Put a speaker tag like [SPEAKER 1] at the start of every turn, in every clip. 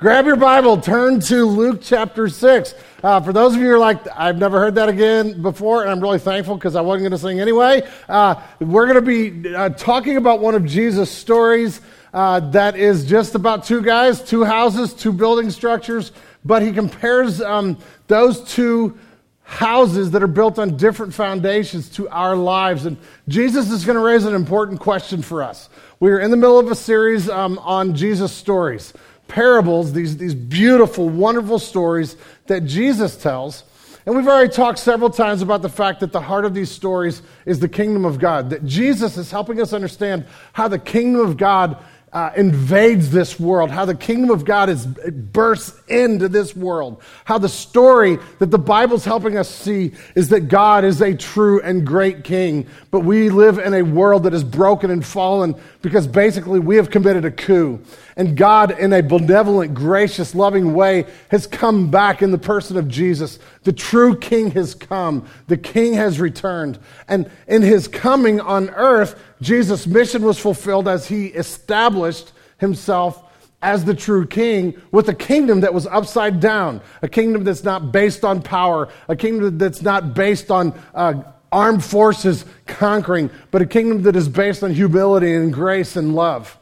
[SPEAKER 1] Grab your Bible, turn to Luke chapter 6. For those of you who are like, I've never heard that again before, and I'm really thankful because I wasn't going to sing anyway. We're going to be talking about one of Jesus' stories that is just about two guys, two houses, two building structures, but he compares those two houses that are built on different foundations to our lives. And Jesus is going to raise an important question for us. We are in the middle of a series on Jesus stories, parables, these beautiful, wonderful stories that Jesus tells. And we've already talked several times about the fact that the heart of these stories is the kingdom of God, that Jesus is helping us understand how the kingdom of God invades this world, how the kingdom of God bursts into this world, how the story that the Bible's helping us see is that God is a true and great king, but we live in a world that is broken and fallen because basically we have committed a coup. And God, in a benevolent, gracious, loving way, has come back in the person of Jesus. The true king has come. The king has returned. And in his coming on earth, Jesus' mission was fulfilled as he established himself as the true king with a kingdom that was upside down, a kingdom that's not based on power, a kingdom that's not based on armed forces conquering, but a kingdom that is based on humility and grace and love.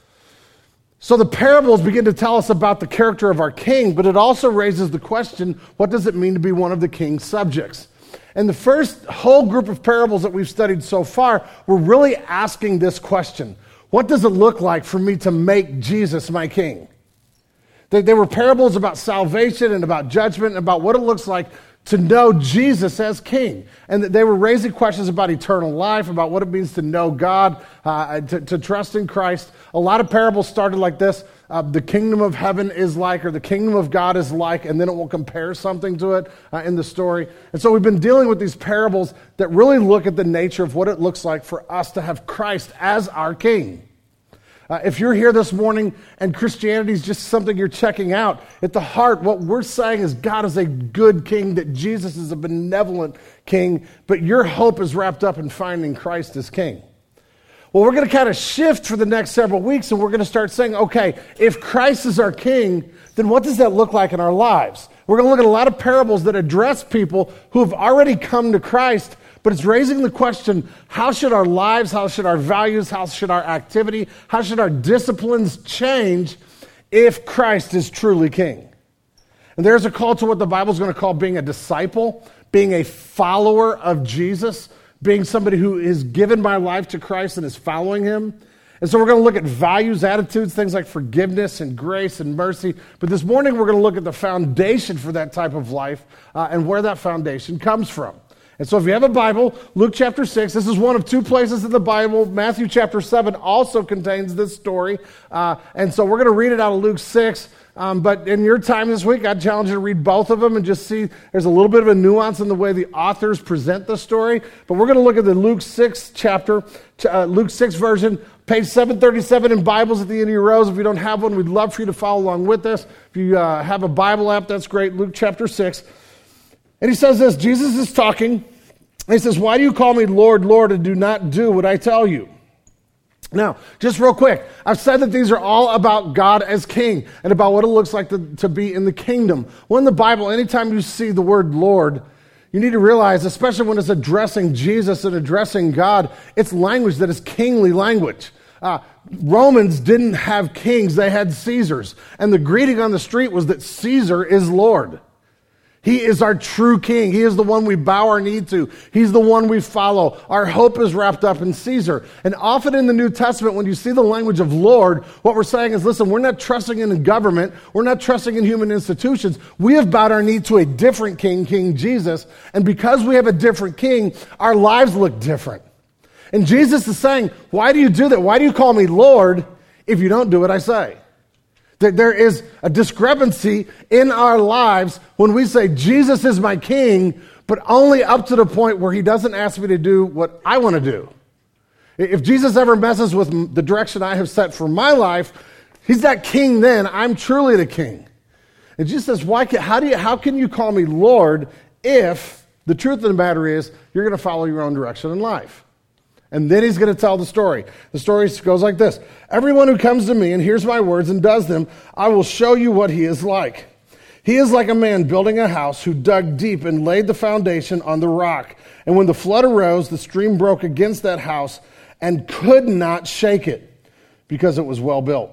[SPEAKER 1] So the parables begin to tell us about the character of our king, but it also raises the question, what does it mean to be one of the king's subjects? And the first whole group of parables that we've studied so far, we're really asking this question. What does it look like for me to make Jesus my king? They were parables about salvation and about judgment and about what it looks like to know Jesus as king. And they were raising questions about eternal life, about what it means to know God, to trust in Christ. A lot of parables started like this. The kingdom of heaven is like, or the kingdom of God is like, and then it will compare something to it in the story. And so we've been dealing with these parables that really look at the nature of what it looks like for us to have Christ as our king. If you're here this morning and Christianity is just something you're checking out, at the heart, what we're saying is God is a good king, that Jesus is a benevolent king, but your hope is wrapped up in finding Christ as king. Well, we're going to kind of shift for the next several weeks, and we're going to start saying, okay, if Christ is our king, then what does that look like in our lives? We're going to look at a lot of parables that address people who have already come to Christ, but it's raising the question, how should our lives, how should our values, how should our activity, how should our disciplines change if Christ is truly king? And there's a call to what the Bible's going to call being a disciple, being a follower of Jesus, being somebody who is given my life to Christ and is following him. And so we're going to look at values, attitudes, things like forgiveness and grace and mercy. But this morning we're going to look at the foundation for that type of life and where that foundation comes from. And so if you have a Bible, Luke chapter 6, this is one of two places in the Bible. Matthew chapter 7 also contains this story. And so we're going to read it out of Luke 6. But in your time this week, I'd challenge you to read both of them and just see there's a little bit of a nuance in the way the authors present the story. But we're going to look at the Luke 6 chapter, Luke 6 version, page 737 in Bibles at the end of your rows. If you don't have one, we'd love for you to follow along with us. If you have a Bible app, that's great. Luke chapter 6. And he says this, Jesus is talking, and he says, "Why do you call me Lord, Lord, and do not do what I tell you?" Now, just real quick, I've said that these are all about God as king and about what it looks like to be in the kingdom. Well, in the Bible, anytime you see the word Lord, you need to realize, especially when it's addressing Jesus and addressing God, it's language that is kingly language. Romans didn't have kings, they had Caesars. And the greeting on the street was that Caesar is Lord. He is our true king. He is the one we bow our knee to. He's the one we follow. Our hope is wrapped up in Caesar. And often in the New Testament, when you see the language of Lord, what we're saying is, listen, we're not trusting in the government. We're not trusting in human institutions. We have bowed our knee to a different king, King Jesus. And because we have a different king, our lives look different. And Jesus is saying, why do you do that? Why do you call me Lord if you don't do what I say? There is a discrepancy in our lives when we say, Jesus is my king, but only up to the point where he doesn't ask me to do what I want to do. If Jesus ever messes with the direction I have set for my life, he's that king then. I'm truly the king. And Jesus says, how can you call me Lord if the truth of the matter is you're going to follow your own direction in life? And then he's going to tell the story. The story goes like this. Everyone who comes to me and hears my words and does them, I will show you what he is like. He is like a man building a house who dug deep and laid the foundation on the rock. And when the flood arose, the stream broke against that house and could not shake it because it was well built.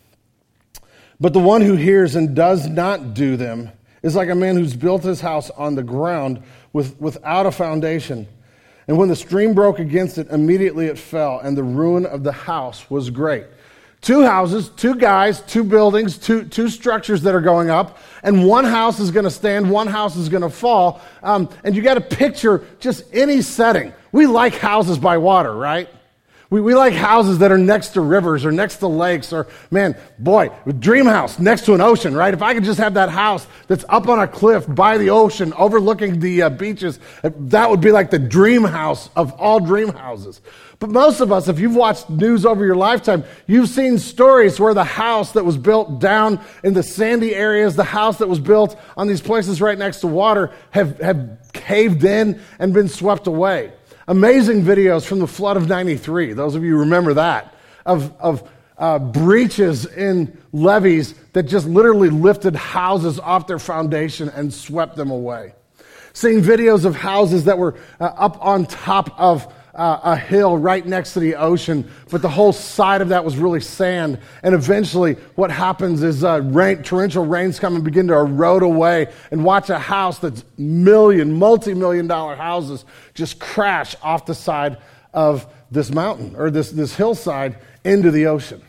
[SPEAKER 1] But the one who hears and does not do them is like a man who's built his house on the ground without a foundation. And when the stream broke against it, immediately it fell, and the ruin of the house was great. 2 houses, 2 guys, 2 buildings, two structures that are going up, and one house is going to stand, one house is going to fall. And you got to picture just any setting. We like houses by water, right? We like houses that are next to rivers or next to lakes or, man, boy, dream house next to an ocean, right? If I could just have that house that's up on a cliff by the ocean overlooking the beaches, that would be like the dream house of all dream houses. But most of us, if you've watched news over your lifetime, you've seen stories where the house that was built down in the sandy areas, the house that was built on these places right next to water have caved in and been swept away. Amazing videos from the flood of 93. Those of you remember that, of breaches in levees that just literally lifted houses off their foundation and swept them away. Seeing videos of houses that were up on top of a hill right next to the ocean, but the whole side of that was really sand. And eventually what happens is torrential rains come and begin to erode away, and watch a house that's multi-million dollar houses just crash off the side of this mountain or this hillside into the ocean.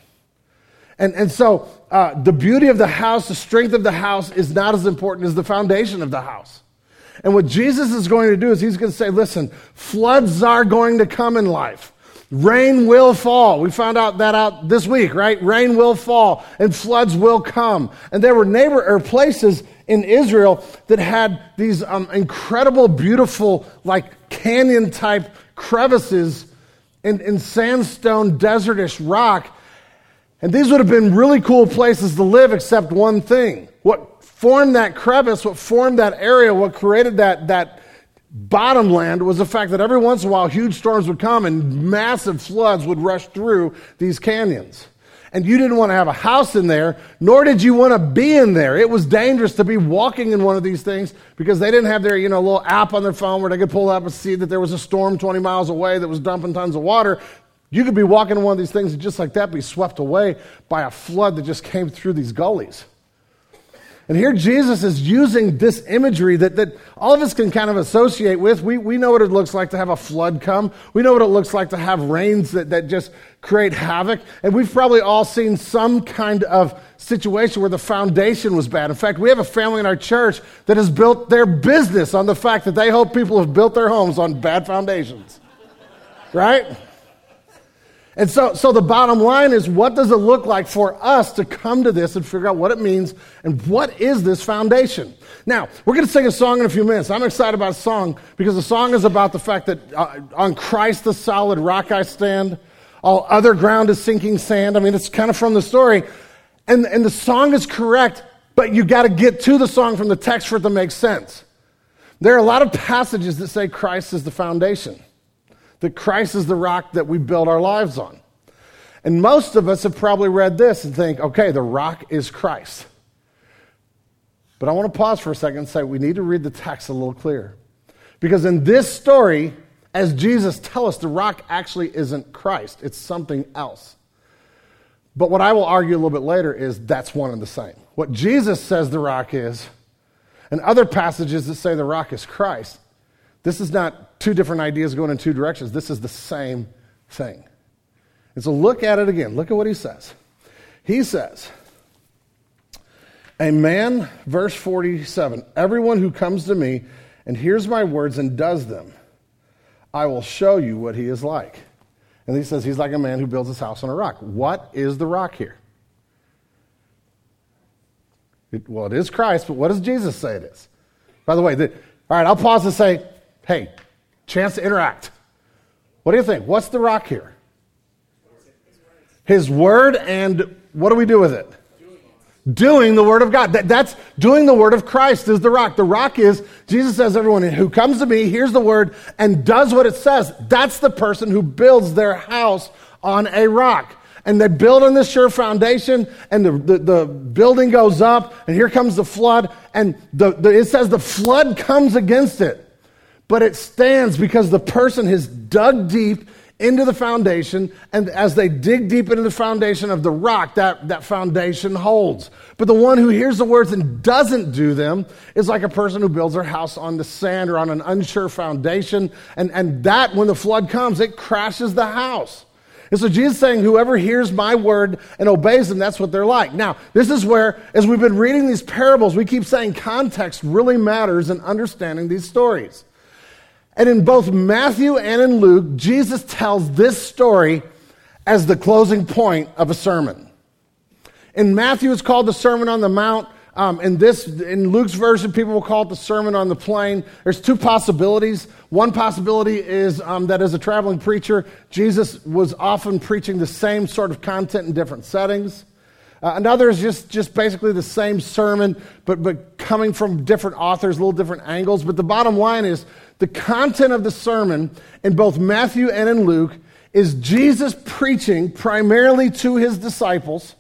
[SPEAKER 1] And so the beauty of the house, the strength of the house is not as important as the foundation of the house. And what Jesus is going to do is he's going to say, listen, floods are going to come in life. Rain will fall. We found out that this week, right? Rain will fall and floods will come. And there were places in Israel that had these incredible, beautiful, like canyon-type crevices in sandstone, desertish rock. And these would have been really cool places to live, except one thing. What formed that crevice, what formed that area, what created that bottom land was the fact that every once in a while huge storms would come and massive floods would rush through these canyons. And you didn't want to have a house in there, nor did you want to be in there. It was dangerous to be walking in one of these things because they didn't have their little app on their phone where they could pull up and see that there was a storm 20 miles away that was dumping tons of water. You could be walking in one of these things and just like that be swept away by a flood that just came through these gullies. And here Jesus is using this imagery that all of us can kind of associate with. We know what it looks like to have a flood come. We know what it looks like to have rains that just create havoc. And we've probably all seen some kind of situation where the foundation was bad. In fact, we have a family in our church that has built their business on the fact that they hope people have built their homes on bad foundations. Right? And so the bottom line is, what does it look like for us to come to this and figure out what it means and what is this foundation? Now, we're going to sing a song in a few minutes. I'm excited about a song because the song is about the fact that on Christ the solid rock I stand, all other ground is sinking sand. I mean, it's kind of from the story. And the song is correct, but you got to get to the song from the text for it to make sense. There are a lot of passages that say Christ is the foundation, that Christ is the rock that we build our lives on. And most of us have probably read this and think, okay, the rock is Christ. But I want to pause for a second and say we need to read the text a little clearer. Because in this story, as Jesus tells us, the rock actually isn't Christ. It's something else. But what I will argue a little bit later is that's one and the same. What Jesus says the rock is, and other passages that say the rock is Christ, this is not two different ideas going in two directions. This is the same thing. And so look at it again. Look at what he says. He says, a man, verse 47, everyone who comes to me and hears my words and does them, I will show you what he is like. And he says he's like a man who builds his house on a rock. What is the rock here? It is Christ, but what does Jesus say it is? By the way, all right, I'll pause and say, hey, chance to interact. What do you think? What's the rock here? His word, and what do we do with it? doing the Word of God. That's doing the Word of Christ is the rock. The rock is, Jesus says, everyone who comes to me, hears the Word, and does what it says. That's the person who builds their house on a rock. And they build on this sure foundation, and the building goes up, and here comes the flood, and it says the flood comes against it. But it stands because the person has dug deep into the foundation, and as they dig deep into the foundation of the rock, that foundation holds. But the one who hears the words and doesn't do them is like a person who builds their house on the sand or on an unsure foundation, and that, when the flood comes, it crashes the house. And so Jesus is saying, whoever hears my word and obeys them, that's what they're like. Now, this is where, as we've been reading these parables, we keep saying context really matters in understanding these stories. And in both Matthew and in Luke, Jesus tells this story as the closing point of a sermon. In Matthew, it's called the Sermon on the Mount. In Luke's version, people will call it the Sermon on the Plain. There's two possibilities. One possibility is that as a traveling preacher, Jesus was often preaching the same sort of content in different settings. Another is just basically the same sermon, but coming from different authors, a little different angles. But the bottom line is, the content of the sermon in both Matthew and in Luke is Jesus preaching primarily to his disciples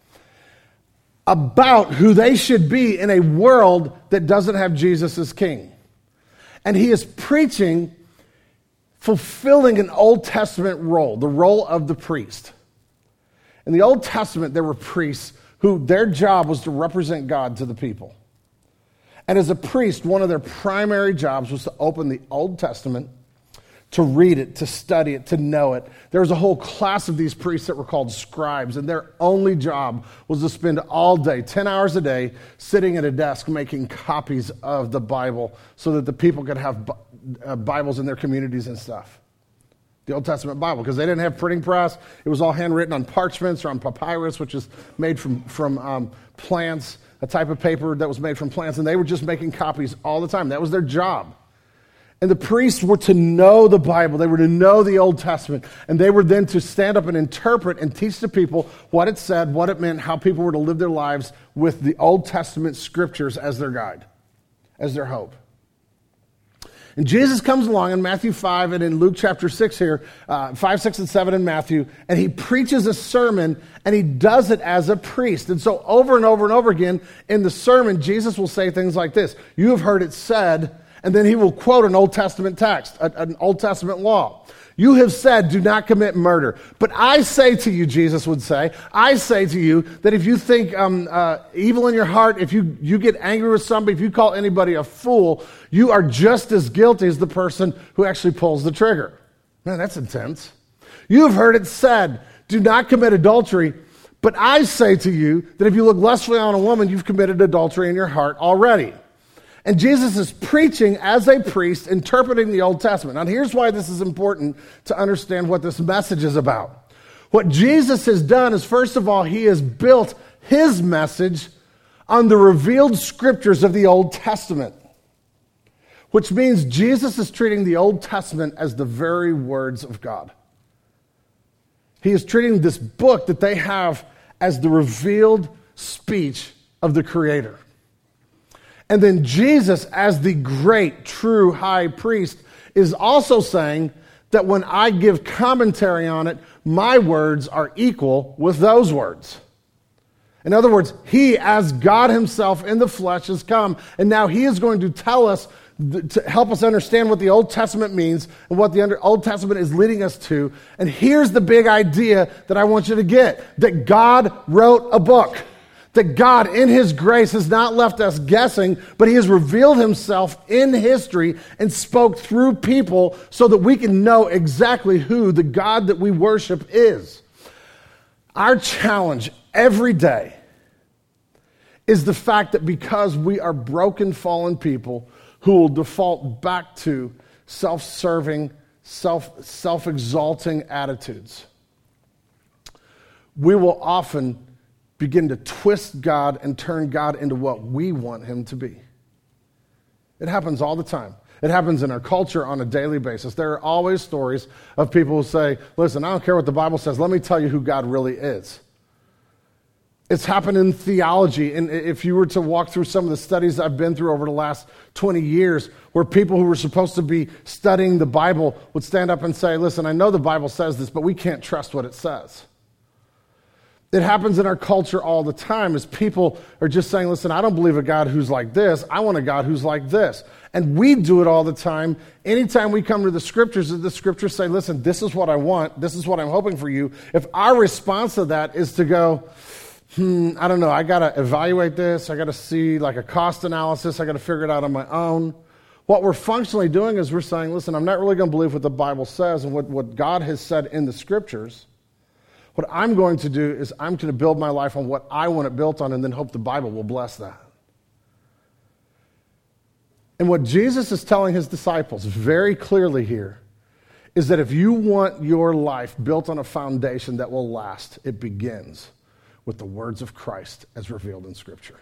[SPEAKER 1] about who they should be in a world that doesn't have Jesus as king. And he is preaching, fulfilling an Old Testament role, the role of the priest. In the Old Testament, there were priests who their job was to represent God to the people. And as a priest, one of their primary jobs was to open the Old Testament, to read it, to study it, to know it. There was a whole class of these priests that were called scribes, and their only job was to spend all day, 10 hours a day, sitting at a desk making copies of the Bible so that the people could have Bibles in their communities and stuff. The Old Testament Bible, because they didn't have printing press. It was all handwritten on parchments or on papyrus, which is made from plants, a type of paper that was made from plants, and they were just making copies all the time. That was their job. And the priests were to know the Bible. They were to know the Old Testament, and they were then to stand up and interpret and teach the people what it said, what it meant, how people were to live their lives with the Old Testament scriptures as their guide, as their hope. And Jesus comes along in Matthew 5 and in Luke chapter 6 here, 5, 6, and 7 in Matthew, and he preaches a sermon, and he does it as a priest. And so over and over and over again in the sermon, Jesus will say things like this: "You have heard it said," and then he will quote an Old Testament text, an Old Testament law. "You have said, do not commit murder. But I say to you," Jesus would say, "I say to you that if you think evil in your heart, if you get angry with somebody, if you call anybody a fool, you are just as guilty as the person who actually pulls the trigger." Man, that's intense. "You have heard it said, do not commit adultery. But I say to you that if you look lustfully on a woman, you've committed adultery in your heart already." And Jesus is preaching as a priest, interpreting the Old Testament. Now, here's why this is important to understand what this message is about. What Jesus has done is, first of all, he has built his message on the revealed scriptures of the Old Testament, which means Jesus is treating the Old Testament as the very words of God. He is treating this book that they have as the revealed speech of the Creator. And then Jesus, as the great, true high priest, is also saying that when I give commentary on it, my words are equal with those words. In other words, he, as God himself in the flesh, has come, and now he is going to tell us, to help us understand what the Old Testament means and what the Old Testament is leading us to. And here's the big idea that I want you to get: that God wrote a book. That God, in his grace, has not left us guessing, but he has revealed himself in history and spoke through people so that we can know exactly who the God that we worship is. Our challenge every day is the fact that because we are broken, fallen people who will default back to self-serving, self-exalting attitudes, we will often begin to twist God and turn God into what we want him to be. It happens all the time. It happens in our culture on a daily basis. There are always stories of people who say, "Listen, I don't care what the Bible says. Let me tell you who God really is." It's happened in theology. And if you were to walk through some of the studies I've been through over the last 20 years, where people who were supposed to be studying the Bible would stand up and say, listen, I know the Bible says this, but we can't trust what it says. It happens in our culture all the time as people are just saying, listen, I don't believe a God who's like this. I want a God who's like this. And we do it all the time. Anytime we come to the scriptures say, listen, this is what I want. This is what I'm hoping for you. If our response to that is to go, I don't know, I got to evaluate this. I got to see like a cost analysis. I got to figure it out on my own. What we're functionally doing is we're saying, listen, I'm not really going to believe what the Bible says and what God has said in the scriptures. What I'm going to do is I'm going to build my life on what I want it built on and then hope the Bible will bless that. And what Jesus is telling his disciples very clearly here is that if you want your life built on a foundation that will last, it begins with the words of Christ as revealed in Scripture.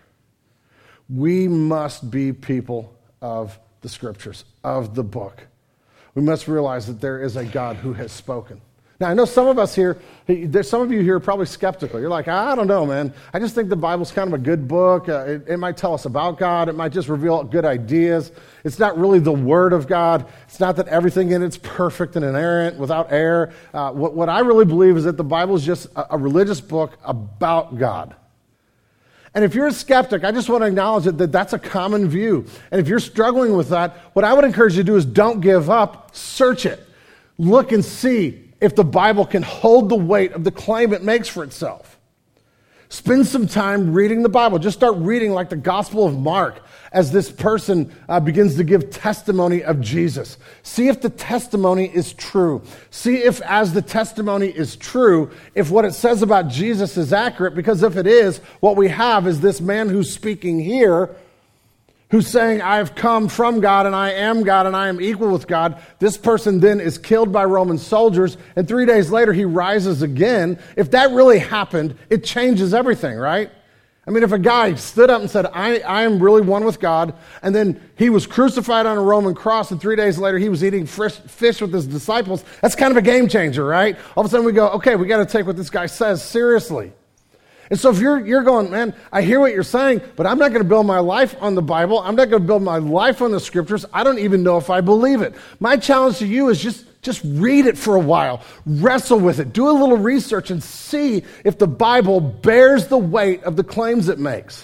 [SPEAKER 1] We must be people of the Scriptures, of the book. We must realize that there is a God who has spoken. Now, I know some of us here, there's some of you here are probably skeptical. You're like, I don't know, man. I just think the Bible's kind of a good book. It might tell us about God. It might just reveal good ideas. It's not really the Word of God. It's not that everything in it's perfect and inerrant, without error. What I really believe is that the Bible is just a religious book about God. And if you're a skeptic, I just want to acknowledge that that's a common view. And if you're struggling with that, what I would encourage you to do is don't give up. Search it. Look and see if the Bible can hold the weight of the claim it makes for itself. Spend some time reading the Bible. Just start reading like the Gospel of Mark as this person begins to give testimony of Jesus. See if the testimony is true. See if as the testimony is true, if what it says about Jesus is accurate, because if it is, what we have is this man who's speaking here who's saying, I have come from God and I am equal with God. This person then is killed by Roman soldiers, and 3 days later he rises again. If that really happened, it changes everything, right? I mean, if a guy stood up and said, I am really one with God, and then he was crucified on a Roman cross, and 3 days later he was eating fish with his disciples, that's kind of a game changer, right? All of a sudden we go, okay, we got to take what this guy says seriously. And so if you're going, man, I hear what you're saying, but I'm not going to build my life on the Bible. I'm not going to build my life on the scriptures. I don't even know if I believe it. My challenge to you is just read it for a while. Wrestle with it. Do a little research and see if the Bible bears the weight of the claims it makes.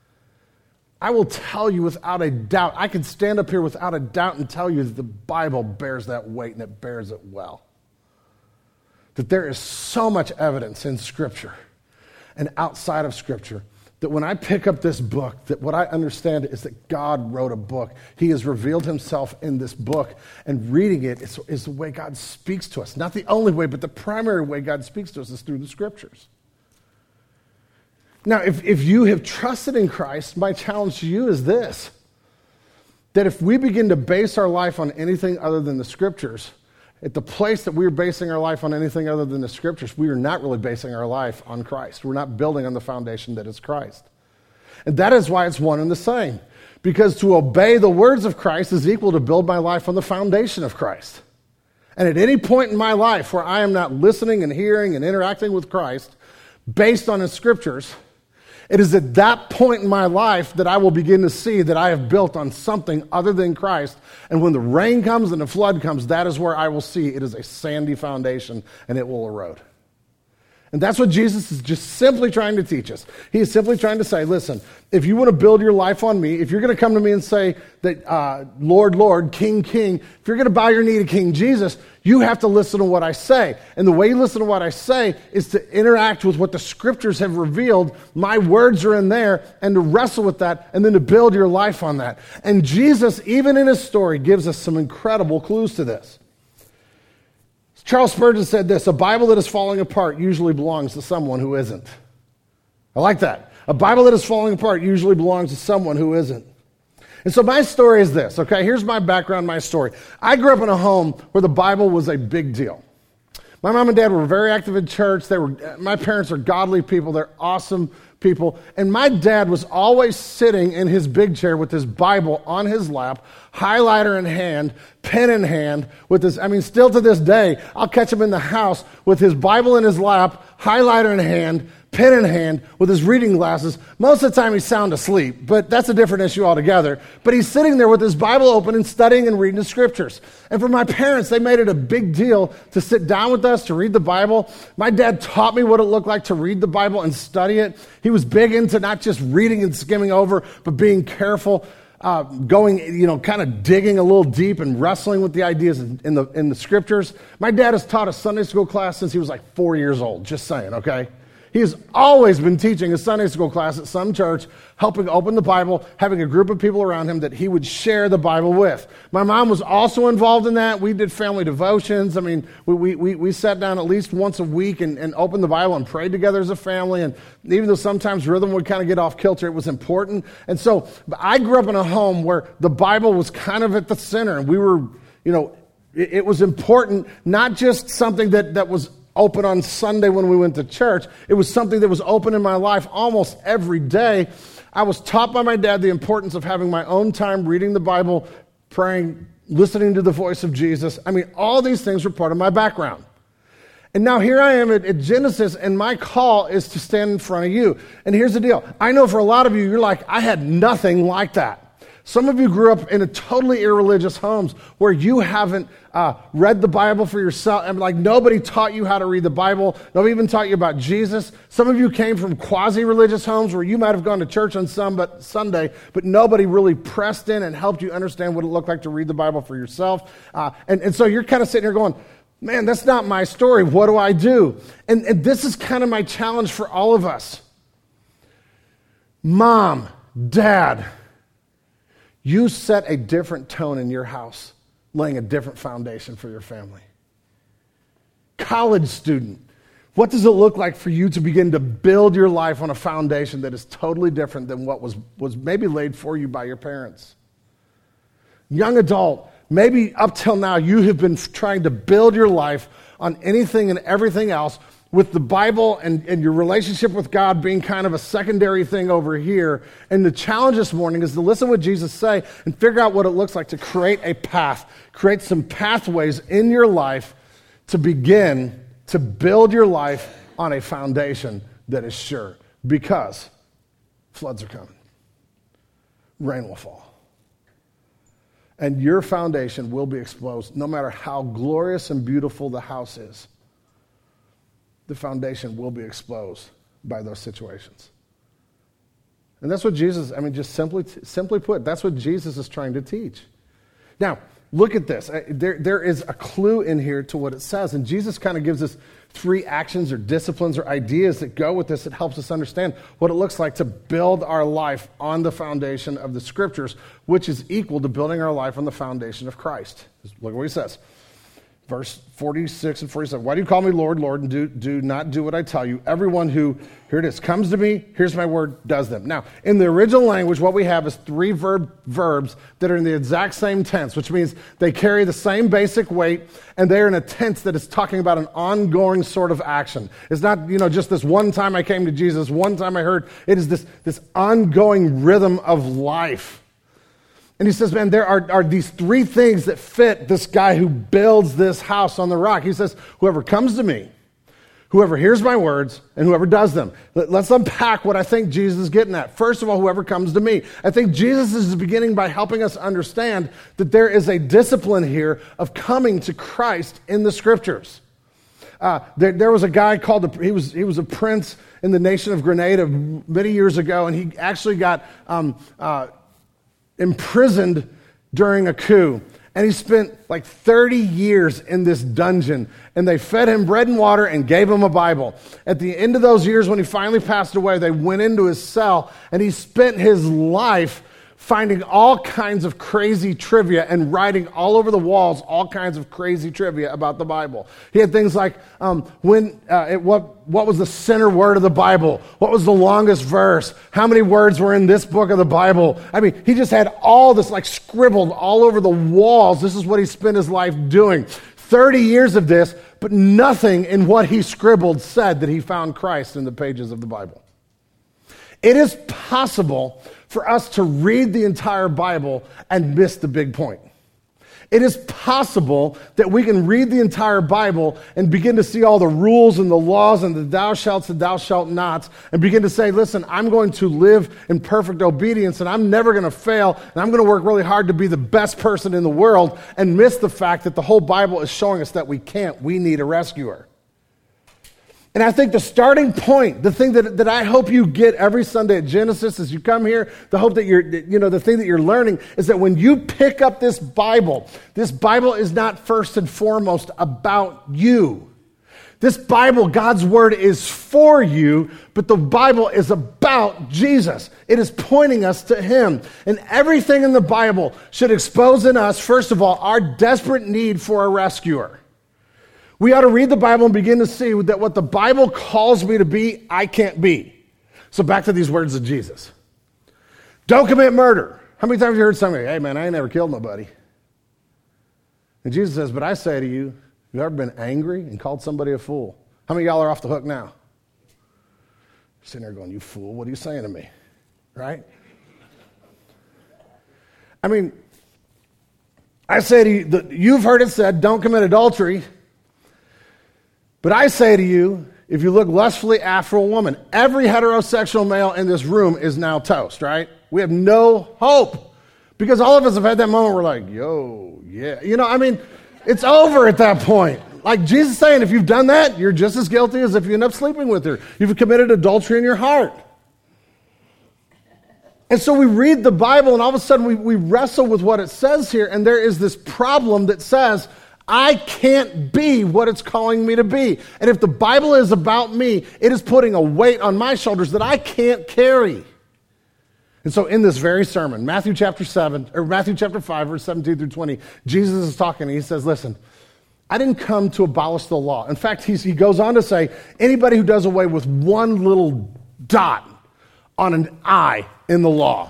[SPEAKER 1] I will tell you without a doubt, I can stand up here without a doubt and tell you that the Bible bears that weight and it bears it well. That there is so much evidence in Scripture and outside of Scripture, that when I pick up this book, that what I understand is that God wrote a book. He has revealed himself in this book, and reading it is the way God speaks to us. Not the only way, but the primary way God speaks to us is through the Scriptures. Now, if you have trusted in Christ, my challenge to you is this, that if we begin to base our life on anything other than the Scriptures, at the place that we're basing our life on anything other than the Scriptures, we are not really basing our life on Christ. We're not building on the foundation that is Christ. And that is why it's one and the same. Because to obey the words of Christ is equal to build my life on the foundation of Christ. And at any point in my life where I am not listening and hearing and interacting with Christ based on his Scriptures, it is at that point in my life that I will begin to see that I have built on something other than Christ. And when the rain comes and the flood comes, that is where I will see it is a sandy foundation and it will erode. And that's what Jesus is just simply trying to teach us. He is simply trying to say, listen, if you want to build your life on me, if you're going to come to me and say that, Lord, Lord, King, King, if you're going to bow your knee to King Jesus, you have to listen to what I say. And the way you listen to what I say is to interact with what the Scriptures have revealed. My words are in there, and to wrestle with that, and then to build your life on that. And Jesus, even in his story, gives us some incredible clues to this. Charles Spurgeon said this, a Bible that is falling apart usually belongs to someone who isn't. I like that. A Bible that is falling apart usually belongs to someone who isn't. And so my story is this, okay? Here's my background, my story. I grew up in a home where the Bible was a big deal. My mom and dad were very active in church. My parents are godly people. They're awesome people. And my dad was always sitting in his big chair with his Bible on his lap, highlighter in hand, pen in hand, still to this day, I'll catch him in the house with his Bible in his lap, highlighter in hand, pen in hand with his reading glasses. Most of the time he's sound asleep, but that's a different issue altogether. But he's sitting there with his Bible open and studying and reading the scriptures. And for my parents, they made it a big deal to sit down with us to read the Bible. My dad taught me what it looked like to read the Bible and study it. He was big into not just reading and skimming over, but being careful, going, kind of digging a little deep and wrestling with the ideas in the scriptures. My dad has taught a Sunday school class since he was like 4 years old, just saying, okay? He has always been teaching a Sunday school class at some church, helping open the Bible, having a group of people around him that he would share the Bible with. My mom was also involved in that. We did family devotions. I mean, we sat down at least once a week and opened the Bible and prayed together as a family. And even though sometimes rhythm would kind of get off kilter, it was important. And so I grew up in a home where the Bible was kind of at the center. And we were, it was important, not just something that was open on Sunday when we went to church. It was something that was open in my life almost every day. I was taught by my dad the importance of having my own time reading the Bible, praying, listening to the voice of Jesus. I mean, all these things were part of my background. And now here I am at Genesis, and my call is to stand in front of you. And here's the deal. I know for a lot of you, you're like, I had nothing like that. Some of you grew up in a totally irreligious homes where you haven't read the Bible for yourself. And like nobody taught you how to read the Bible. Nobody even taught you about Jesus. Some of you came from quasi-religious homes where you might have gone to church on Sunday, but nobody really pressed in and helped you understand what it looked like to read the Bible for yourself. And so you're kind of sitting here going, man, that's not my story. What do I do? And this is kind of my challenge for all of us. Mom, Dad, you set a different tone in your house, laying a different foundation for your family. College student, what does it look like for you to begin to build your life on a foundation that is totally different than what was maybe laid for you by your parents? Young adult, maybe up till now you have been trying to build your life on anything and everything else, with the Bible and your relationship with God being kind of a secondary thing over here. And the challenge this morning is to listen to what Jesus say and figure out what it looks like to create a path, create some pathways in your life to begin to build your life on a foundation that is sure. Because floods are coming. Rain will fall. And your foundation will be exposed no matter how glorious and beautiful the house is. The foundation will be exposed by those situations. And that's what Jesus, just simply put, that's what Jesus is trying to teach. Now, look at this. There is a clue in here to what it says. And Jesus kind of gives us 3 actions or disciplines or ideas that go with this that helps us understand what it looks like to build our life on the foundation of the Scriptures, which is equal to building our life on the foundation of Christ. Look at what he says. Verse 46 and 47. Why do you call me Lord, Lord, and do not do what I tell you? Everyone who, here it is, comes to me, here's my word, does them. Now, in the original language, what we have is 3 verbs that are in the exact same tense, which means they carry the same basic weight, and they're in a tense that is talking about an ongoing sort of action. It's not, just this one time I came to Jesus, one time I heard. It is this ongoing rhythm of life. And he says, man, there are these 3 things that fit this guy who builds this house on the rock. He says, whoever comes to me, whoever hears my words, and whoever does them. Let's unpack what I think Jesus is getting at. First of all, whoever comes to me. I think Jesus is beginning by helping us understand that there is a discipline here of coming to Christ in the Scriptures. There was a guy called, he was a prince in the nation of Grenada many years ago, and he actually got imprisoned during a coup. And he spent like 30 years in this dungeon. And they fed him bread and water and gave him a Bible. At the end of those years, when he finally passed away, they went into his cell. And he spent his life finding all kinds of crazy trivia and writing all over the walls all kinds of crazy trivia about the Bible. He had things like what was the center word of the Bible? What was the longest verse? How many words were in this book of the Bible? He just had all this like scribbled all over the walls. This is what he spent his life doing. 30 years of this, but nothing in what he scribbled said that he found Christ in the pages of the Bible. It is possible for us to read the entire Bible and miss the big point. It is possible that we can read the entire Bible and begin to see all the rules and the laws and the thou shalt and thou shalt nots and begin to say, listen, I'm going to live in perfect obedience and I'm never going to fail and I'm going to work really hard to be the best person in the world, and miss the fact that the whole Bible is showing us that we can't. We need a rescuer. And I think the starting point, the thing that I hope you get every Sunday at Genesis as you come here, the hope that the thing that you're learning is that when you pick up this Bible is not first and foremost about you. This Bible, God's word, is for you, but the Bible is about Jesus. It is pointing us to him. And everything in the Bible should expose in us, first of all, our desperate need for a rescuer. We ought to read the Bible and begin to see that what the Bible calls me to be, I can't be. So back to these words of Jesus. Don't commit murder. How many times have you heard somebody, hey man, I ain't never killed nobody? And Jesus says, but I say to you, you ever been angry and called somebody a fool? How many of y'all are off the hook now? Sitting there going, you fool, what are you saying to me? Right? I mean, I say to you, you've heard it said, don't commit adultery. But I say to you, if you look lustfully after a woman, every heterosexual male in this room is now toast, right? We have no hope. Because all of us have had that moment where we're like, yo, yeah. It's over at that point. Like Jesus is saying, if you've done that, you're just as guilty as if you end up sleeping with her. You've committed adultery in your heart. And so we read the Bible, and all of a sudden we wrestle with what it says here, and there is this problem that says, I can't be what it's calling me to be. And if the Bible is about me, it is putting a weight on my shoulders that I can't carry. And so in this very sermon, Matthew chapter 5, verse 17 through 20, Jesus is talking and he says, listen, I didn't come to abolish the law. In fact, he goes on to say, anybody who does away with one little dot on an I in the law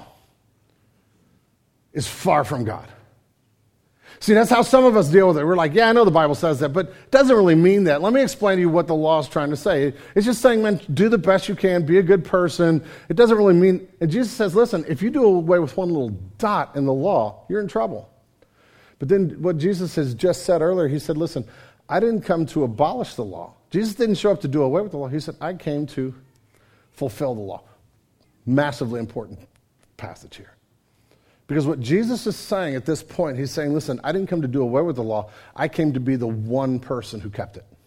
[SPEAKER 1] is far from God. See, that's how some of us deal with it. We're like, yeah, I know the Bible says that, but it doesn't really mean that. Let me explain to you what the law is trying to say. It's just saying, man, do the best you can, be a good person. It doesn't really mean, and Jesus says, listen, if you do away with one little dot in the law, you're in trouble. But then what Jesus has just said earlier, he said, listen, I didn't come to abolish the law. Jesus didn't show up to do away with the law. He said, I came to fulfill the law. Massively important passage here. Because what Jesus is saying at this point, he's saying, listen, I didn't come to do away with the law. I came to be the one person who kept it.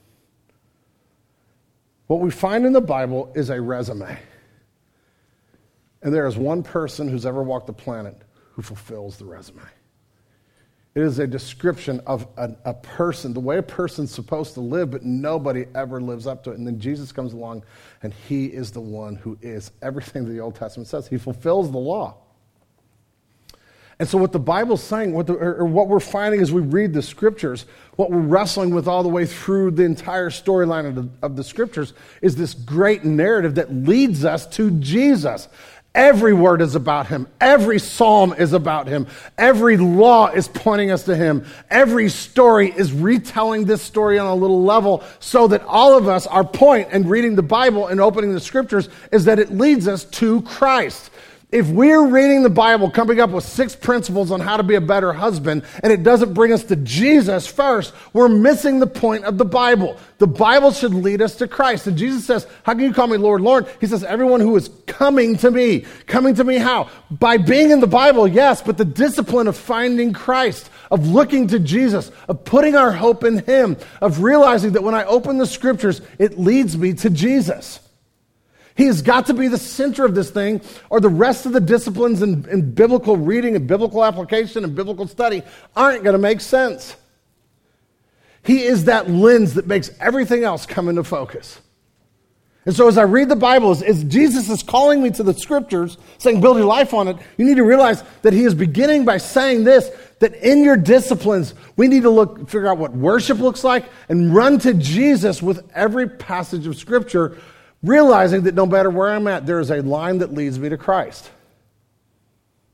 [SPEAKER 1] What we find in the Bible is a resume. And there is one person who's ever walked the planet who fulfills the resume. It is a description of a person, the way a person's supposed to live, but nobody ever lives up to it. And then Jesus comes along, and he is the one who is everything that the Old Testament says. He fulfills the law. And so what the Bible's saying, what we're finding as we read the Scriptures, what we're wrestling with all the way through the entire storyline of the Scriptures is this great narrative that leads us to Jesus. Every word is about him. Every psalm is about him. Every law is pointing us to him. Every story is retelling this story on a little level so that all of us, our point in reading the Bible and opening the Scriptures is that it leads us to Christ. If we're reading the Bible, coming up with 6 principles on how to be a better husband, and it doesn't bring us to Jesus first, we're missing the point of the Bible. The Bible should lead us to Christ. And Jesus says, how can you call me Lord, Lord? He says, everyone who is coming to me how? By being in the Bible, yes, but the discipline of finding Christ, of looking to Jesus, of putting our hope in him, of realizing that when I open the Scriptures, it leads me to Jesus. He has got to be the center of this thing, or the rest of the disciplines in biblical reading and biblical application and biblical study aren't going to make sense. He is that lens that makes everything else come into focus. And so as I read the Bible, as Jesus is calling me to the Scriptures, saying build your life on it, you need to realize that he is beginning by saying this, that in your disciplines, we need to figure out what worship looks like and run to Jesus with every passage of Scripture, realizing that no matter where I'm at, there is a line that leads me to Christ.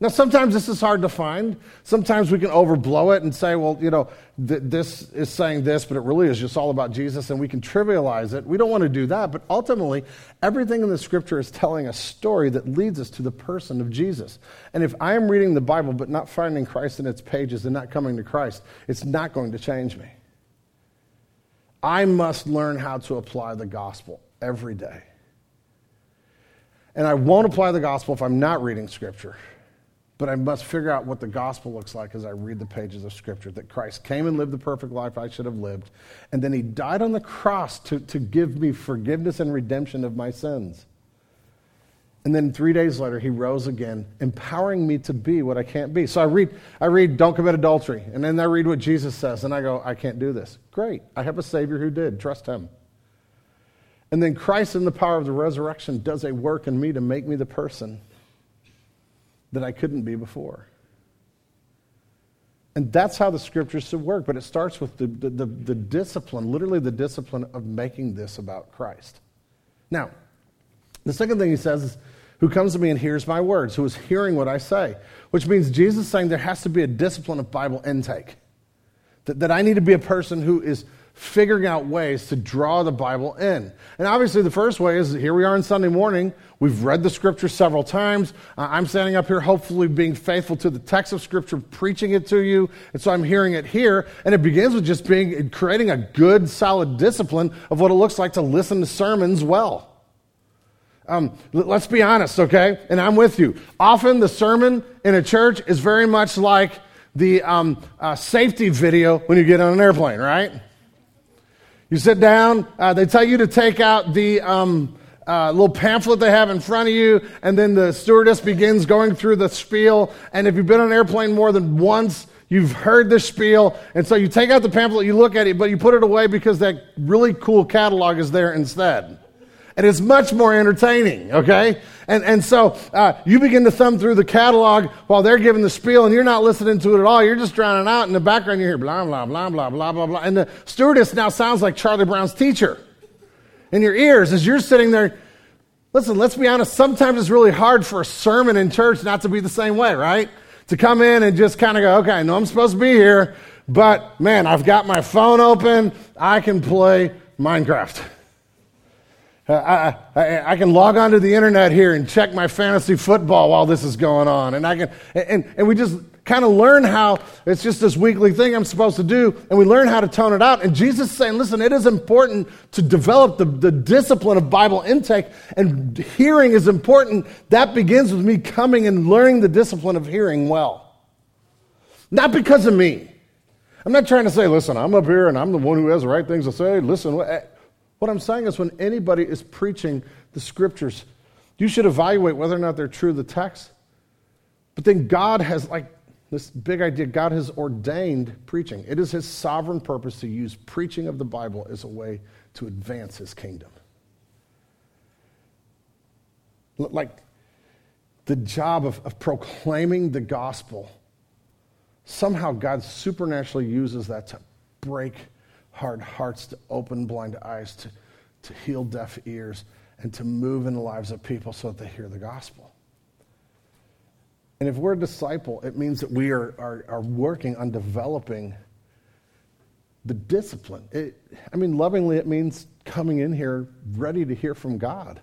[SPEAKER 1] Now, sometimes this is hard to find. Sometimes we can overblow it and say, well, this is saying this, but it really is just all about Jesus, and we can trivialize it. We don't want to do that, but ultimately, everything in the Scripture is telling a story that leads us to the person of Jesus. And if I am reading the Bible but not finding Christ in its pages and not coming to Christ, it's not going to change me. I must learn how to apply the gospel every day. And I won't apply the gospel if I'm not reading Scripture. But I must figure out what the gospel looks like as I read the pages of Scripture, that Christ came and lived the perfect life I should have lived, and then he died on the cross to give me forgiveness and redemption of my sins. And then 3 days later, he rose again, empowering me to be what I can't be. So I read don't commit adultery, and then I read what Jesus says, and I go, I can't do this. Great, I have a Savior who did. Trust him. And then Christ, in the power of the resurrection, does a work in me to make me the person that I couldn't be before. And that's how the Scriptures should work, but it starts with the discipline, literally the discipline of making this about Christ. Now, the second thing he says is, who comes to me and hears my words, who is hearing what I say, which means Jesus is saying there has to be a discipline of Bible intake, that I need to be a person who is figuring out ways to draw the Bible in. And obviously the first way is, here we are on Sunday morning, we've read the Scripture several times, I'm standing up here hopefully being faithful to the text of Scripture, preaching it to you, and so I'm hearing it here, and it begins with just creating a good, solid discipline of what it looks like to listen to sermons well. Let's be honest, okay? And I'm with you. Often the sermon in a church is very much like the safety video when you get on an airplane, right? You sit down, they tell you to take out the little pamphlet they have in front of you, and then the stewardess begins going through the spiel, and if you've been on an airplane more than once, you've heard the spiel, and so you take out the pamphlet, you look at it, but you put it away because that really cool catalog is there instead. And it's much more entertaining, okay? And so you begin to thumb through the catalog while they're giving the spiel, and you're not listening to it at all. You're just drowning out. In the background, you hear blah, blah, blah, blah, blah, blah, blah. And the stewardess now sounds like Charlie Brown's teacher in your ears as you're sitting there. Listen, let's be honest. Sometimes it's really hard for a sermon in church not to be the same way, right? To come in and just kind of go, okay, I know I'm supposed to be here, but, man, I've got my phone open. I can play Minecraft. I can log onto the internet here and check my fantasy football while this is going on, and we just kind of learn how it's just this weekly thing I'm supposed to do, and we learn how to tone it out. And Jesus is saying, listen, it is important to develop the discipline of Bible intake, and hearing is important. That begins with me coming and learning the discipline of hearing well, not because of me. I'm not trying to say, listen, I'm up here and I'm the one who has the right things to say. Listen. What I'm saying is when anybody is preaching the Scriptures, you should evaluate whether or not they're true to the text. But then God has, this big idea, God has ordained preaching. It is his sovereign purpose to use preaching of the Bible as a way to advance his kingdom. Like the job of proclaiming the gospel, somehow God supernaturally uses that to break hard hearts, to open blind eyes, to heal deaf ears, and to move in the lives of people so that they hear the gospel. And if we're a disciple, it means that we are working on developing the discipline. Lovingly, it means coming in here ready to hear from God.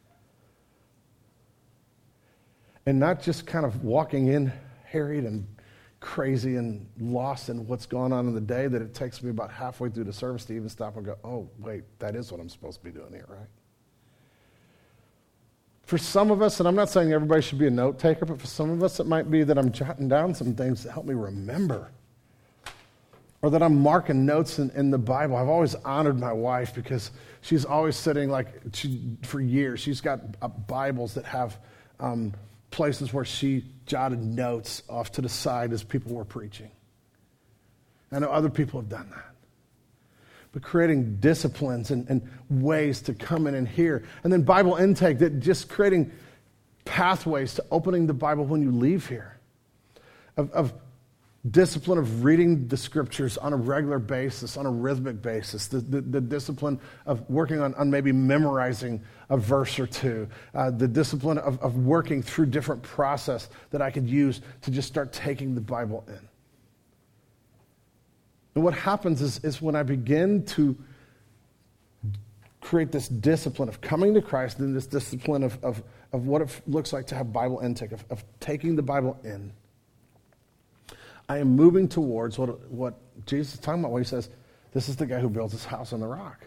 [SPEAKER 1] And not just kind of walking in harried and crazy and lost in what's going on in the day, that it takes me about halfway through the service to even stop and go, oh, wait, that is what I'm supposed to be doing here, right? For some of us, and I'm not saying everybody should be a note taker, but for some of us it might be that I'm jotting down some things to help me remember, or that I'm marking notes in the Bible. I've always honored my wife because she's always sitting for years, she's got Bibles that have places where she jotted notes off to the side as people were preaching. I know other people have done that. But creating disciplines and ways to come in and hear. And then Bible intake, that just creating pathways to opening the Bible when you leave here. Of discipline of reading the scriptures on a regular basis, on a rhythmic basis, the discipline of working on maybe memorizing a verse or two, the discipline of working through different process that I could use to just start taking the Bible in. And what happens is when I begin to create this discipline of coming to Christ, and this discipline of what it looks like to have Bible intake, of taking the Bible in, I am moving towards what Jesus is talking about when he says, this is the guy who builds his house on the rock.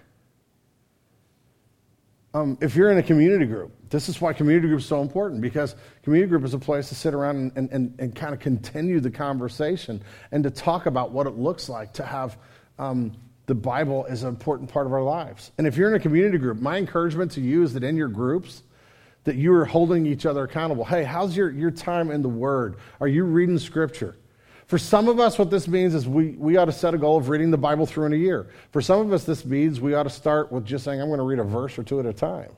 [SPEAKER 1] If you're in a community group, this is why community group is so important, because community group is a place to sit around and kind of continue the conversation and to talk about what it looks like to have the Bible as an important part of our lives. And if you're in a community group, my encouragement to you is that in your groups, that you are holding each other accountable. Hey, how's your time in the Word? Are you reading Scripture? For some of us, what this means is we ought to set a goal of reading the Bible through in a year. For some of us, this means we ought to start with just saying, I'm going to read a verse or two at a time.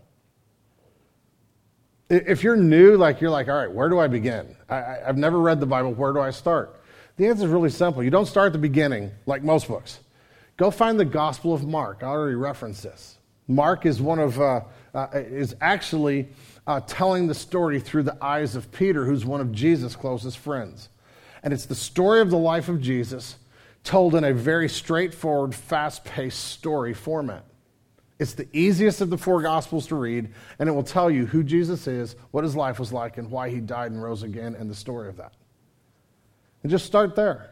[SPEAKER 1] If you're new, you're like, all right, where do I begin? I've never read the Bible. Where do I start? The answer is really simple. You don't start at the beginning like most books. Go find the Gospel of Mark. I already referenced this. Mark is actually telling the story through the eyes of Peter, who's one of Jesus' closest friends. And it's the story of the life of Jesus told in a very straightforward, fast-paced story format. It's the easiest of the four Gospels to read, and it will tell you who Jesus is, what his life was like, and why he died and rose again, and the story of that. And just start there.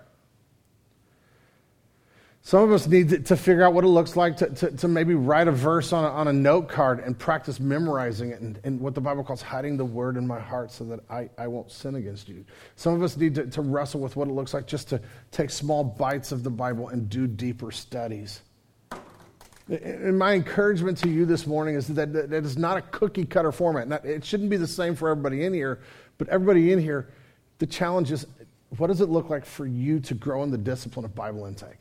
[SPEAKER 1] Some of us need to figure out what it looks like to maybe write a verse on a note card and practice memorizing it and what the Bible calls hiding the word in my heart so that I won't sin against you. Some of us need to wrestle with what it looks like just to take small bites of the Bible and do deeper studies. And my encouragement to you this morning is that it's not a cookie cutter format. It shouldn't be the same for everybody in here, but everybody in here, the challenge is, what does it look like for you to grow in the discipline of Bible intake?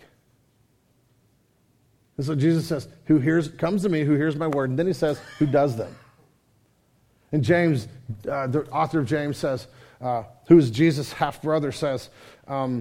[SPEAKER 1] And so Jesus says, comes to me, who hears my word, and then he says, who does them? And James, the author of James says, who is Jesus' half-brother, says, that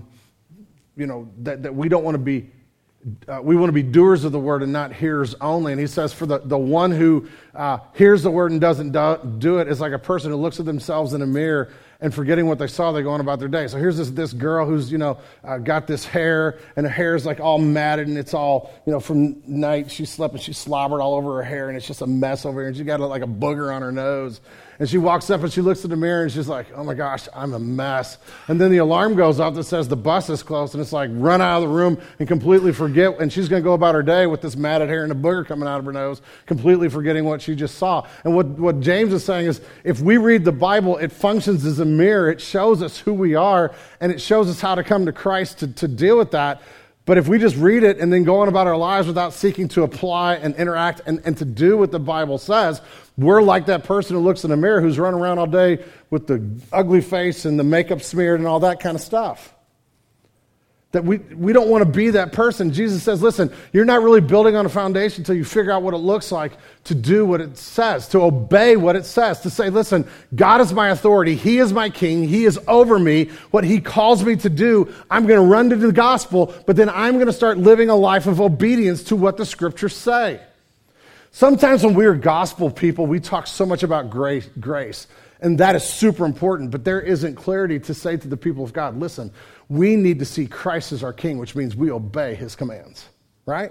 [SPEAKER 1] we don't want to be, we want to be doers of the word and not hearers only. And he says, for the one who hears the word and doesn't do it is like a person who looks at themselves in a mirror and forgetting what they saw, they go on about their day. So here's this girl who's, got this hair, and her hair is like all matted, and it's all, from night she slept and she slobbered all over her hair, and it's just a mess over here, and she got like a booger on her nose. And she walks up and she looks in the mirror and she's like, oh my gosh, I'm a mess. And then the alarm goes off that says the bus is close, and it's like, run out of the room and completely forget. And she's going to go about her day with this matted hair and a booger coming out of her nose, completely forgetting what she just saw. And what James is saying is, if we read the Bible, it functions as a mirror. It shows us who we are, and it shows us how to come to Christ to deal with that. But if we just read it and then go on about our lives without seeking to apply and interact and to do what the Bible says, we're like that person who looks in the mirror who's running around all day with the ugly face and the makeup smeared and all that kind of stuff. That we don't want to be that person. Jesus says, listen, you're not really building on a foundation until you figure out what it looks like to do what it says, to obey what it says, to say, listen, God is my authority. He is my king. He is over me. What he calls me to do, I'm going to run to the gospel, but then I'm going to start living a life of obedience to what the scriptures say. Sometimes when we're gospel people, we talk so much about grace, and that is super important, but there isn't clarity to say to the people of God, listen, we need to see Christ as our king, which means we obey his commands, right?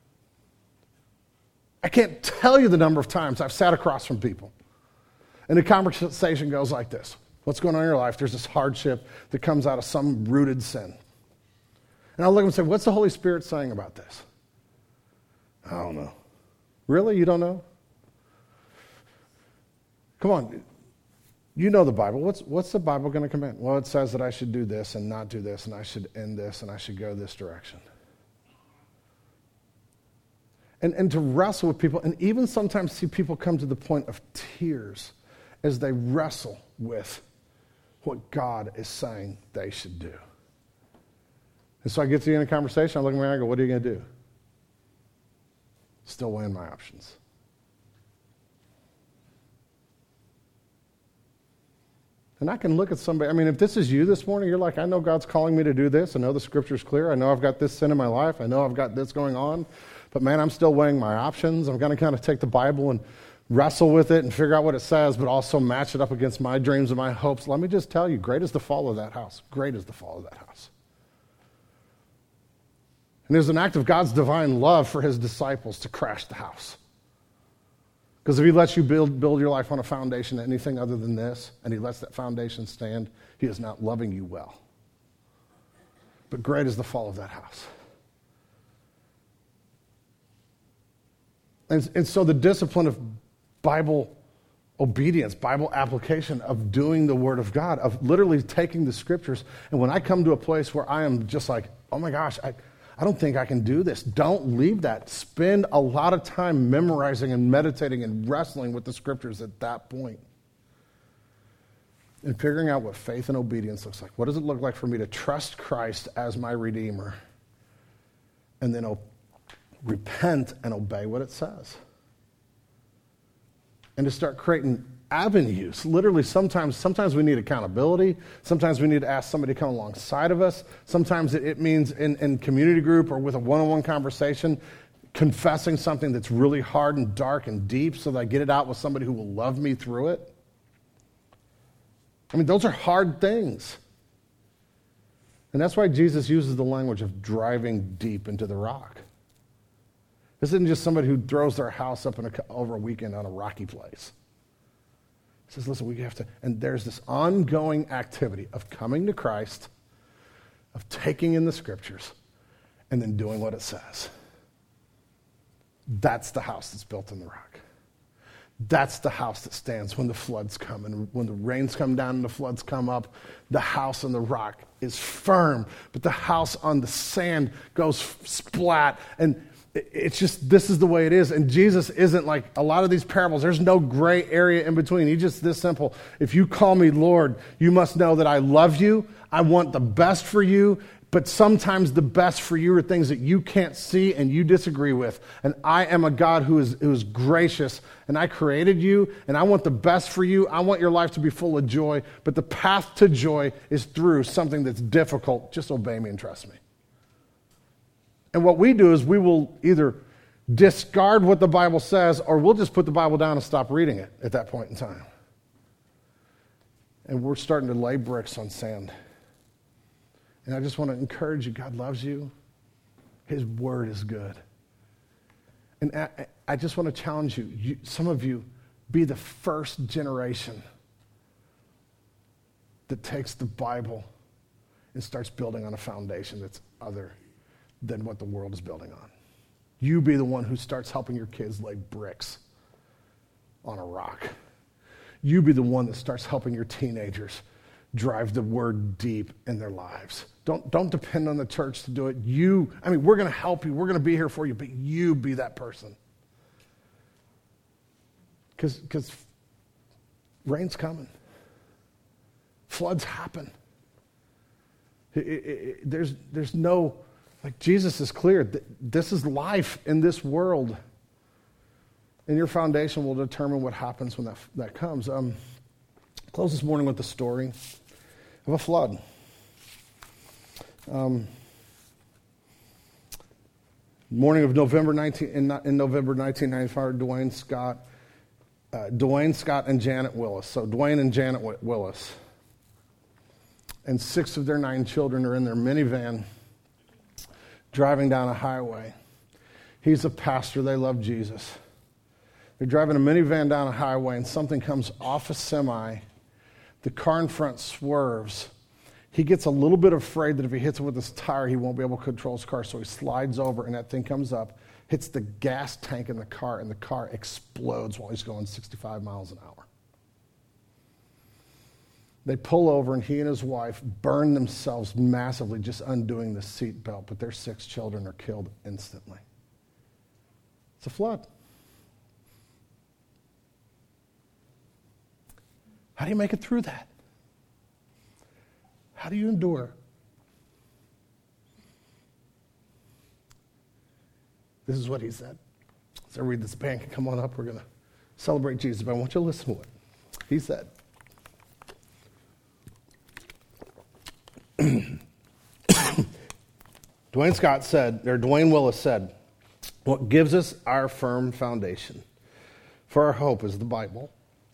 [SPEAKER 1] I can't tell you the number of times I've sat across from people, and the conversation goes like this. What's going on in your life? There's this hardship that comes out of some rooted sin. And I'll look and say, what's the Holy Spirit saying about this? I don't know. Really? You don't know? Come on. You know the Bible. What's the Bible going to command? Well, it says that I should do this and not do this, and I should end this, and I should go this direction. And to wrestle with people, and even sometimes see people come to the point of tears as they wrestle with what God is saying they should do. And so I get to the end of the conversation, I look at my and I go, what are you going to do? Still weighing my options. And I can look at somebody, if this is you this morning, you're like, I know God's calling me to do this. I know the scripture's clear. I know I've got this sin in my life. I know I've got this going on. But man, I'm still weighing my options. I'm going to kind of take the Bible and wrestle with it and figure out what it says, but also match it up against my dreams and my hopes. Let me just tell you, great is the fall of that house. Great is the fall of that house. And there's an act of God's divine love for his disciples to crash the house. Because if he lets you build your life on a foundation anything other than this, and he lets that foundation stand, he is not loving you well. But great is the fall of that house. And so the discipline of Bible obedience, Bible application, of doing the Word of God, of literally taking the Scriptures, and when I come to a place where I am just like, oh my gosh, I don't think I can do this. Don't leave that. Spend a lot of time memorizing and meditating and wrestling with the Scriptures at that point. And figuring out what faith and obedience looks like. What does it look like for me to trust Christ as my Redeemer? And then repent and obey what it says. And to start creating avenues. Literally, sometimes we need accountability. Sometimes we need to ask somebody to come alongside of us. Sometimes it means in community group or with a one-on-one conversation, confessing something that's really hard and dark and deep so that I get it out with somebody who will love me through it. Those are hard things. And that's why Jesus uses the language of driving deep into the rock. This isn't just somebody who throws their house up over a weekend on a rocky place. He says, listen, we have to, and there's this ongoing activity of coming to Christ, of taking in the Scriptures, and then doing what it says. That's the house that's built in the rock. That's the house that stands when the floods come. And when the rains come down and the floods come up, the house on the rock is firm, but the house on the sand goes splat. And it's just, this is the way it is. And Jesus isn't like a lot of these parables. There's no gray area in between. He's just this simple. If you call me Lord, you must know that I love you. I want the best for you. But sometimes the best for you are things that you can't see and you disagree with. And I am a God who is gracious, and I created you, and I want the best for you. I want your life to be full of joy. But the path to joy is through something that's difficult. Just obey me and trust me. And what we do is we will either discard what the Bible says, or we'll just put the Bible down and stop reading it at that point in time. And we're starting to lay bricks on sand. And I just want to encourage you, God loves you. His word is good. And I just want to challenge you, some of you, be the first generation that takes the Bible and starts building on a foundation that's other than what the world is building on. You be the one who starts helping your kids lay bricks on a rock. You be the one that starts helping your teenagers drive the word deep in their lives. Don't depend on the church to do it. We're going to help you. We're going to be here for you, but you be that person. Because rain's coming. Floods happen. There's no, like Jesus is clear. This is life in this world. And your foundation will determine what happens when that comes. Close this morning with the story of a flood. Morning of November 1995, Dwayne Scott and Janet Willis. So Dwayne and Janet Willis. And 6 of their 9 children are in their minivan driving down a highway. He's a pastor. They love Jesus. They're driving a minivan down a highway, and something comes off a semi. The car in front swerves. He gets a little bit afraid that if he hits it with his tire, he won't be able to control his car, so he slides over, and that thing comes up, hits the gas tank in the car, and the car explodes while he's going 65 miles an hour. They pull over, and he and his wife burn themselves massively just undoing the seat belt, but their 6 children are killed instantly. It's a flood. How do you make it through that? How do you endure? This is what he said. As I read this, band can come on up. We're going to celebrate Jesus, but I want you to listen to it. He said, Dwayne Willis said, what gives us our firm foundation for our hope is the Bible.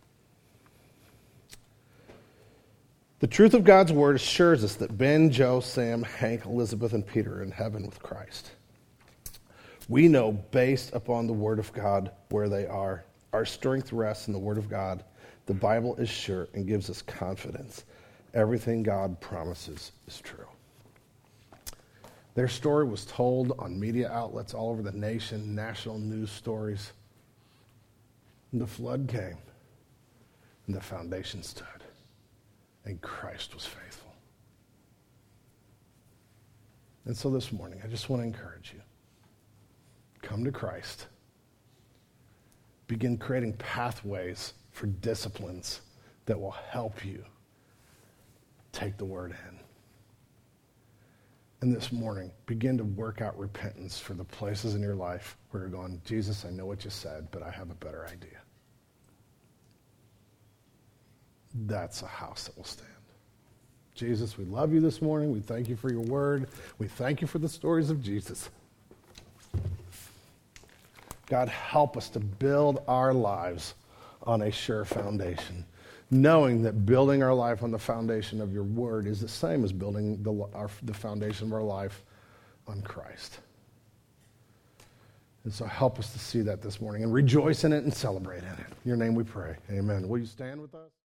[SPEAKER 1] The truth of God's word assures us that Ben, Joe, Sam, Hank, Elizabeth, and Peter are in heaven with Christ. We know based upon the word of God where they are. Our strength rests in the word of God. The Bible is sure and gives us confidence. Everything God promises is true. Their story was told on media outlets all over the nation, national news stories. And the flood came, and the foundation stood, and Christ was faithful. And so this morning, I just want to encourage you. Come to Christ. Begin creating pathways for disciplines that will help you take the word in. And this morning, begin to work out repentance for the places in your life where you're going, Jesus, I know what you said, but I have a better idea. That's a house that will stand. Jesus, we love you this morning. We thank you for your word. We thank you for the stories of Jesus. God, help us to build our lives on a sure foundation, knowing that building our life on the foundation of your word is the same as building the foundation of our life on Christ. And so help us to see that this morning and rejoice in it and celebrate in it. In your name we pray. Amen. Will you stand with us?